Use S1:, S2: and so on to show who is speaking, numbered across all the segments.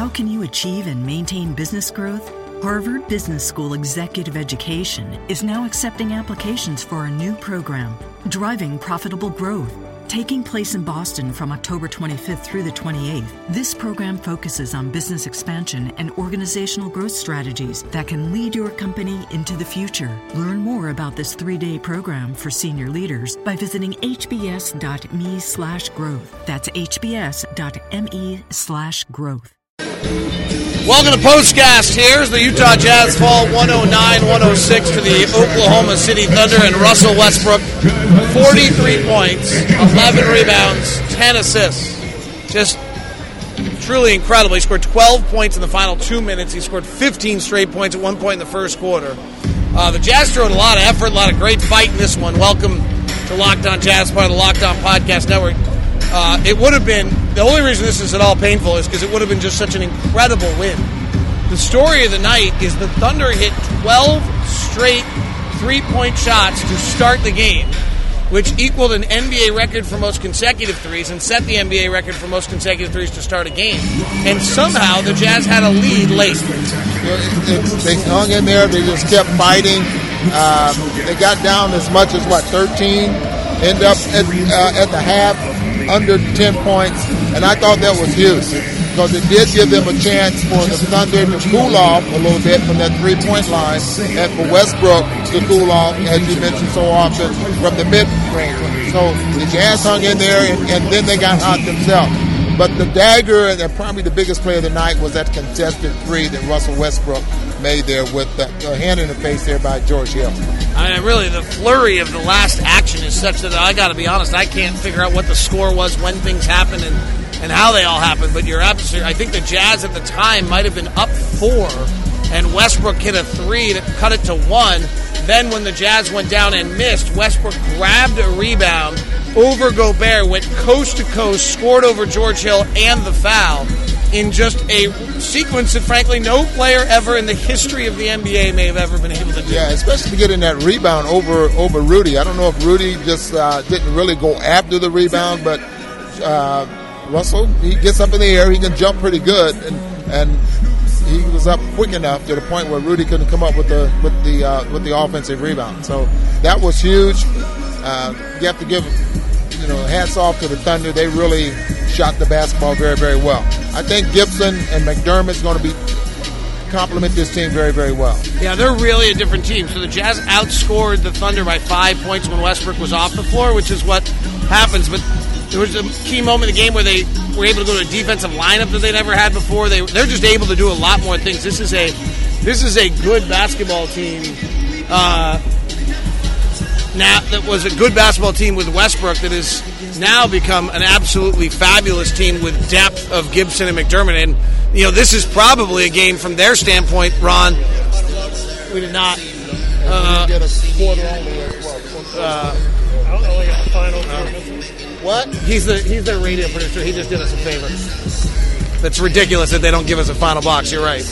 S1: How can you achieve and maintain business growth? Harvard Business School Executive Education is now accepting applications for a new program, Driving Profitable Growth. Taking place in Boston from October 25th through the 28th, this program focuses on business expansion and organizational growth strategies that can lead your company into the future. Learn more about this 3-day program for senior leaders by visiting hbs.me/growth. That's hbs.me/growth.
S2: Welcome to Postcast. Here's the Utah Jazz fall 109-106 to the Oklahoma City Thunder, and Russell Westbrook, 43 points, 11 rebounds, 10 assists. Just truly incredible. He scored 12 points in the final 2 minutes. He scored 15 straight points at one point in the first quarter. The Jazz showed a lot of effort, a lot of great fight in this one. Welcome to Locked On Jazz, part of the Locked On Podcast Network. It would have been, the only reason this is at all painful is because it would have been just such an incredible win. The story of the night is the Thunder hit 12 straight three-point shots to start the game, which equaled an NBA record for most consecutive threes and set the NBA record for most consecutive threes to start a game. And somehow the Jazz had a lead late.
S3: They hung in there. They just kept fighting. They got down as much as, 13? End up at the half under 10 points, and I thought that was huge because it did give them a chance for the Thunder to cool off a little bit from that three-point line and for Westbrook to cool off, as you mentioned so often, from the mid-range. So the Jazz hung in there, and then they got hot themselves. But the dagger, and probably the biggest play of the night, was that contested three that Russell Westbrook made there with the hand in the face there by George Hill.
S2: I mean, really, the flurry of the last action is such that I got to be honest, I can't figure out what the score was, when things happened, and how they all happened. But you're absolutely, I think the Jazz at the time might have been up 4, and Westbrook hit a three to cut it to 1. Then when the Jazz went down and missed, Westbrook grabbed a rebound over Gobert, went coast to coast, scored over George Hill and the foul in just a sequence that, frankly, no player ever in the history of the NBA may have ever been able to do.
S3: Yeah, especially getting that rebound over Rudy. I don't know if Rudy just didn't really go after the rebound, but Russell, he gets up in the air, he can jump pretty good, and he was up quick enough to the point where Rudy couldn't come up with the offensive rebound. So that was huge. You have to give hats off to the Thunder. They really shot the basketball very, very well. I think Gibson and McDermott's going to complement this team very, very well.
S2: Yeah, they're really a different team. So the Jazz outscored the Thunder by 5 points when Westbrook was off the floor, which is what happens. But there was a key moment in the game where they were able to go to a defensive lineup that they never had before. They're just able to do a lot more things. This is a good basketball team. Now that was a good basketball team with Westbrook that has now become an absolutely fabulous team with depth of Gibson and McDermott. And, this is probably a game from their standpoint, Ron. We did not.
S3: Get a quarter only.
S2: What? He's their radio producer. He just did us a favor. That's ridiculous that they don't give us a final box. You're right.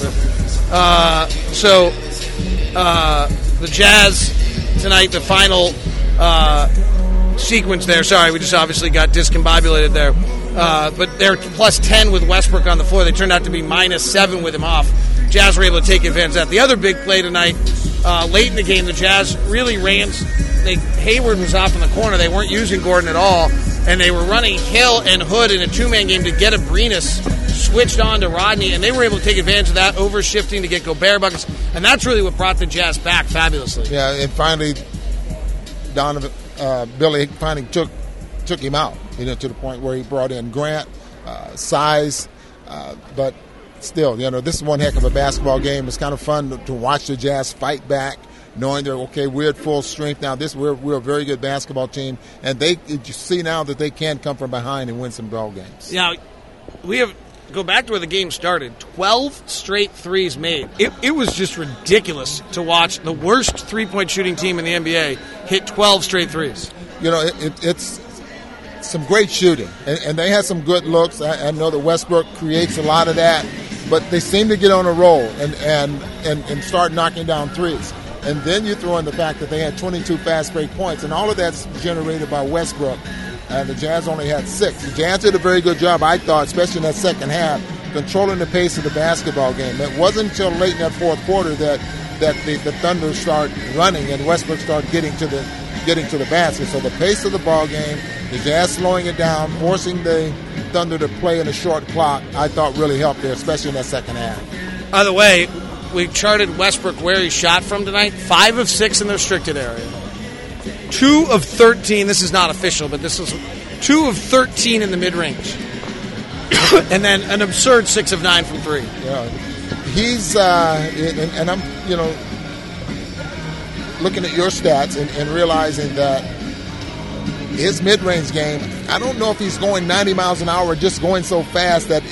S2: The Jazz tonight, the final sequence there. Sorry, we just obviously got discombobulated there. But they're plus 10 with Westbrook on the floor. They turned out to be minus 7 with him off. Jazz were able to take advantage of that. The other big play tonight, late in the game, the Jazz really ran. Hayward was off in the corner. They weren't using Gordon at all. And they were running Hill and Hood in a two-man game to get Abrinas switched on to Rodney, and they were able to take advantage of that, overshifting to get Gobert buckets, and that's really what brought the Jazz back fabulously.
S3: Yeah, and finally, Billy finally took him out, to the point where he brought in Grant, size, but still, this is one heck of a basketball game. It's kind of fun to watch the Jazz fight back, knowing they're we're at full strength now. We're a very good basketball team, and you see now that they can come from behind and win some ball games.
S2: Yeah, go back to where the game started. 12 straight threes made. It was just ridiculous to watch the worst three-point shooting team in the NBA hit 12 straight threes.
S3: It's some great shooting, and they had some good looks. I know that Westbrook creates a lot of that, but they seem to get on a roll and start knocking down threes. And then you throw in the fact that they had 22 fast break points, and all of that's generated by Westbrook. And the Jazz only had 6. The Jazz did a very good job, I thought, especially in that second half, controlling the pace of the basketball game. It wasn't until late in that fourth quarter that the Thunder started running and Westbrook started getting to the basket. So the pace of the ball game, the Jazz slowing it down, forcing the Thunder to play in a short clock, I thought really helped there, especially in that second half.
S2: By the way, we charted Westbrook where he shot from tonight. 5 of 6 in the restricted area. 2 of 13. This is not official, but this is 2 of 13 in the mid-range. And then an absurd 6 of 9 from 3.
S3: Yeah, he's and I'm looking at your stats and realizing that his mid-range game, I don't know if he's going 90 miles an hour or just going so fast that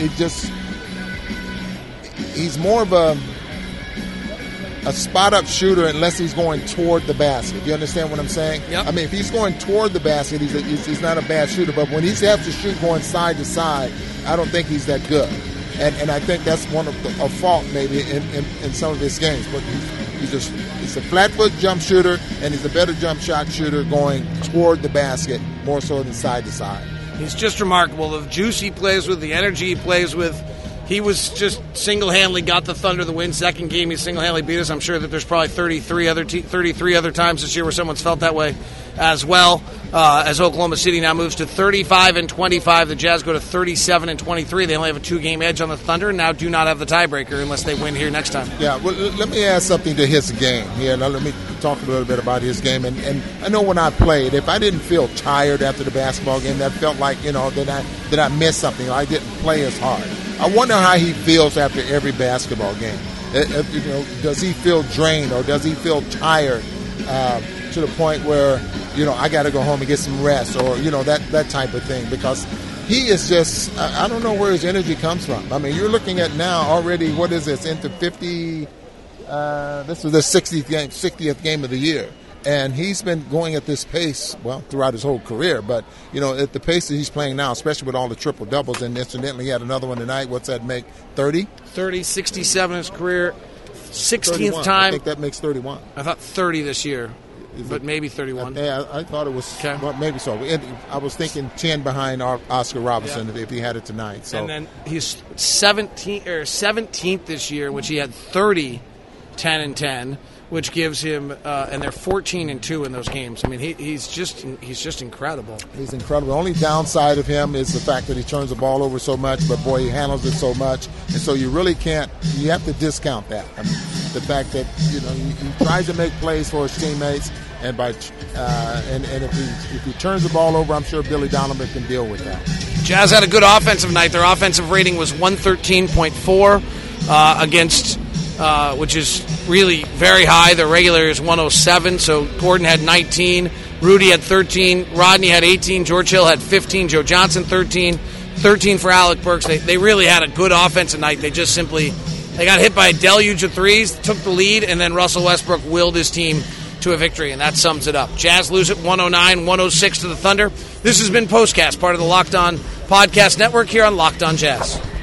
S3: he's more of a spot-up shooter unless he's going toward the basket. You understand what I'm saying?
S2: Yep.
S3: I mean, if he's going toward the basket, he's not a bad shooter. But when he has to shoot going side to side, I don't think he's that good. And I think that's one of a fault maybe in some of his games. But he's a flat-foot jump shooter, and he's a better jump shot shooter going toward the basket more so than side to side.
S2: He's just remarkable. The juice he plays with, the energy he plays with. He was just single-handedly got the Thunder the win. Second game, he single-handedly beat us. I'm sure that there's probably 33 other times this year where someone's felt that way as well. As Oklahoma City now moves to 35-25, the Jazz go to 37-23. They only have a 2-game edge on the Thunder and now do not have the tiebreaker unless they win here next time.
S3: Yeah, well, let me add something to his game here. Now, let me talk a little bit about his game. And I know when I played, if I didn't feel tired after the basketball game, that felt like, that I missed something. I didn't play as hard. I wonder how he feels after every basketball game. Does he feel drained or does he feel tired to the point where, I got to go home and get some rest or, that type of thing? Because he is just, I don't know where his energy comes from. I mean, you're looking at now already, what is this, into 50, this was the 60th game of the year. And he's been going at this pace, well, throughout his whole career. But, at the pace that he's playing now, especially with all the triple-doubles, and incidentally he had another one tonight. What's that make, 30?
S2: 30, 67 in his career, 16th
S3: 31.
S2: time.
S3: I think that makes 31.
S2: I thought 30 this year, but maybe 31.
S3: I thought it was,
S2: okay.
S3: Well, maybe so. I was thinking 10 behind Oscar Robertson if he had it tonight. So.
S2: And then he's 17th this year, which he had 30, 10, and 10. Which gives him, and they're 14-2 in those games. I mean, he's just incredible. He's incredible.
S3: The only downside of him is the fact that he turns the ball over so much, but boy, he handles it so much, and so you really can't. You have to discount that. I mean, the fact that he tries to make plays for his teammates, and if he turns the ball over, I'm sure Billy Donovan can deal with that.
S2: Jazz had a good offensive night. Their offensive rating was 113.4 against. Which is really very high. Their regular is 107, so Gordon had 19, Rudy had 13, Rodney had 18, George Hill had 15, Joe Johnson 13 for Alec Burks. They really had a good offensive night. They just simply got hit by a deluge of threes, took the lead, and then Russell Westbrook willed his team to a victory, and that sums it up. Jazz lose it 109-106 to the Thunder. This has been Postcast, part of the Locked On Podcast Network here on Locked On Jazz.